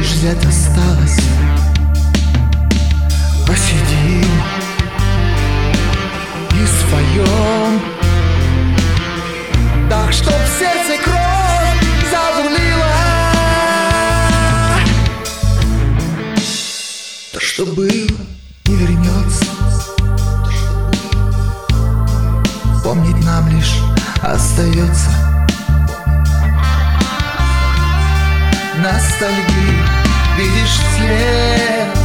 лишь взять осталось. Посидим и споем, так чтоб в сердце кровь забурлила. То, что было, не вернется. Помнить нам лишь остается ностальгии, видишь след.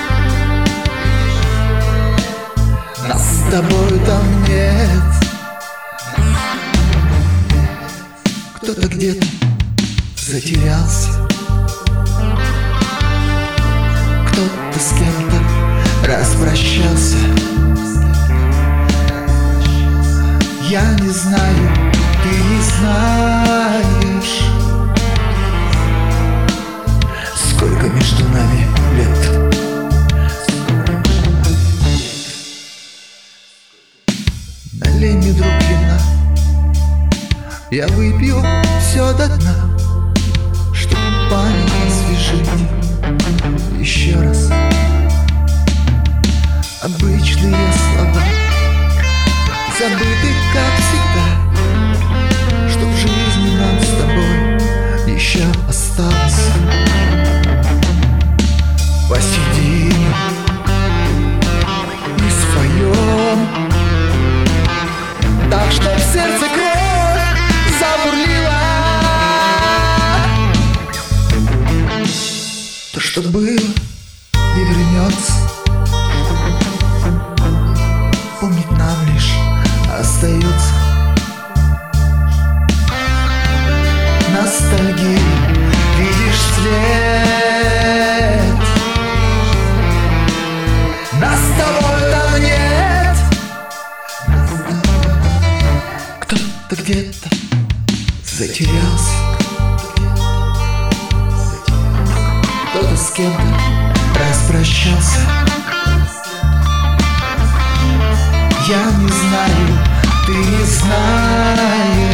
Нас с тобой там нет. Кто-то где-то затерялся, кто-то с кем-то распрощался. Я не знаю, ты не знаешь, сколько между нами лет. Налей мне, друг, вина, я выпью все до дна, чтоб память освежить еще раз. Обычные слова, забыты, как всегда, чтоб в жизни нам с тобой еще осталось. Посидим и споем, так что в сердце кровь забурлила. То, что было, не вернется. Помнить нам лишь остается ностальгия, видишь след. Нас с тобой там нет. Кто-то где-то затерялся, кто-то с кем-то распрощался. Я не знаю, ты не знаешь,